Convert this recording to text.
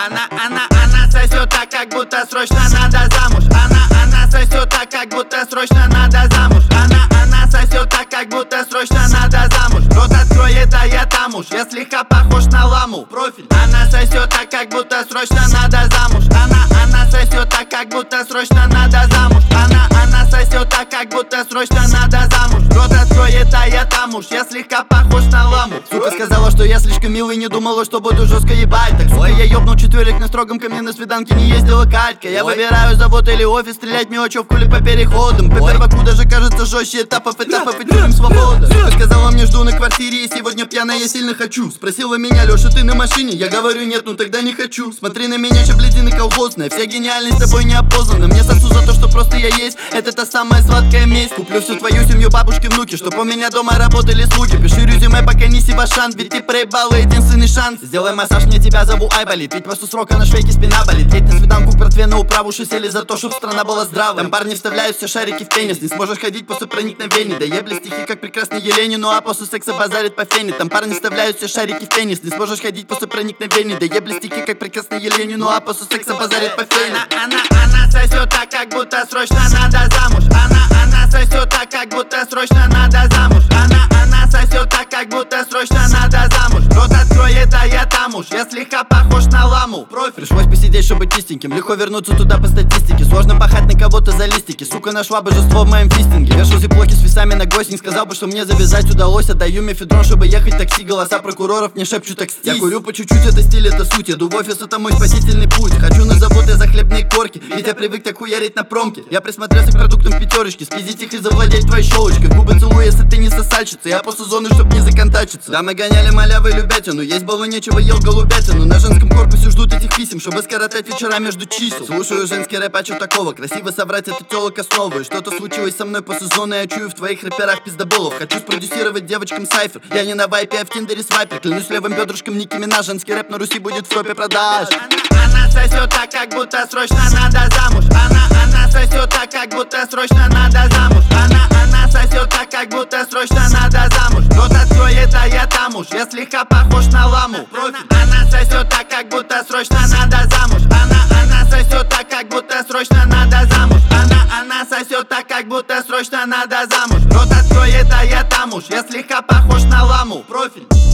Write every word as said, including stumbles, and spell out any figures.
Она, она, она сосет так, как будто срочно надо замуж. Она, она сосет так, как будто срочно надо замуж. Она, она сосет так, как будто срочно надо замуж. Рот откроет, а я там уж. Я слегка похож на ламу. Профиль. Она сосет так, как будто срочно надо замуж. Она, она сосет так, как будто срочно надо замуж. Она, она сосет так, как будто срочно надо замуж. Рот откроет, а я там уж. Я слегка похож на ламу. Сука сказала, что я слишком милый, не думала, что буду жестко ебать. Так, сука, я ёбнул четверик на строгом, ко мне на свиданке не ездила Катька. Я выбираю завод или офис, стрелять мелочевку или по переходам. По перваку даже кажется жестче этапов, этапов и тюрем свобода. Сука сказала мне, жду на квартире, и сегодня пьяная я сильно хочу. Спросила меня, Леша, ты на машине? Я говорю, нет, ну тогда не хочу. Смотри на меня, шабледины колхозная. Вся гениальность тобой не опознана. Мне сосу за то, что просто я есть. Это та самая сладкая месть. Куплю всю твою семью, бабушки, внуки, чтоб у меня дома работали слуги. Пиши резюме, пока не сивашан, ведь ты проебала единственный шанс. Сделай массаж, мне тебя зову, ай болит. Ведь после срока на швейке спина болит. Едь на свиданку к братве на управу, шусели за то, чтоб страна была здравой. Там парни вставляют все шарики в пенис. Не сможешь ходить после проникновений. Да ебли стихи, как прекрасной Елене. Ну а после секса базарит по фене. Там парни вставляют все шарики в пенис. Не сможешь ходить после проникновений. Да ебли стихи, как прекрасной Елене. Ну а после секса базарит по фене. Она, она, она сосет так, как будто срочно надо замуж. Она, она сосет так, как будто срочно надо замуж. Она, она сосет так, как будто срочно надо замуж. Рот откроет, а я там уж. Я слегка похож на ламу. Профиль. Пришлось посидеть, чтобы чистеньким. Легко вернуться туда по статистике. Сложно пахать на кого-то за листики. Сука нашла божество в моем фистинге. Вешал зиплоки с весами на гвоздь. Не сказал бы, что мне завязать удалось. Отдаю мефедрон, чтобы ехать такси. Голоса прокуроров мне шепчут такси. Я курю по чуть-чуть, это стиль, это суть. Иду в офис, это мой спасительный путь. Хочу на завод, я за хлебные корки. Ведь я привык так хуярить на промке. Я присмотрелся к продуктам пятерочки. Спиздить их и завладеть твоей щелочкой. В губы целую, если ты не сосальщица. Я после зоны, чтоб не законтачиться. Да, мы гоняли малявы и любятину. Есть балу нечего, ел голубятину. На женском корпусе ждут этих писем, чтобы скоротать вечера между чисел. Слушаю женский рэп, а чё такого? Красиво соврать это телок основы. И что-то случилось со мной после зоны. Я чую в твоих рэперах пиздоболов. Хочу спродюсировать девочкам сайфер. Я не на вайпе, а в тиндере свайпер. Клянусь левым бедрышком Ники Минаж. Женский рэп на Руси будет в топе продаж. Она сосет так, как будто срочно надо замуж. Она, она сосет так, как будто срочно надо замуж. Она, она сосет так, как будто срочно надо замуж. Рот откроет, а я там уж. Я слегка похож на ламу. Профиль. Она сосет так, как будто срочно надо замуж. Она, она сосет так, как будто срочно надо замуж. Она, она сосет так, как будто срочно надо замуж. Рот откроет, а я там уж. Я слегка похож на ламу. Профиль.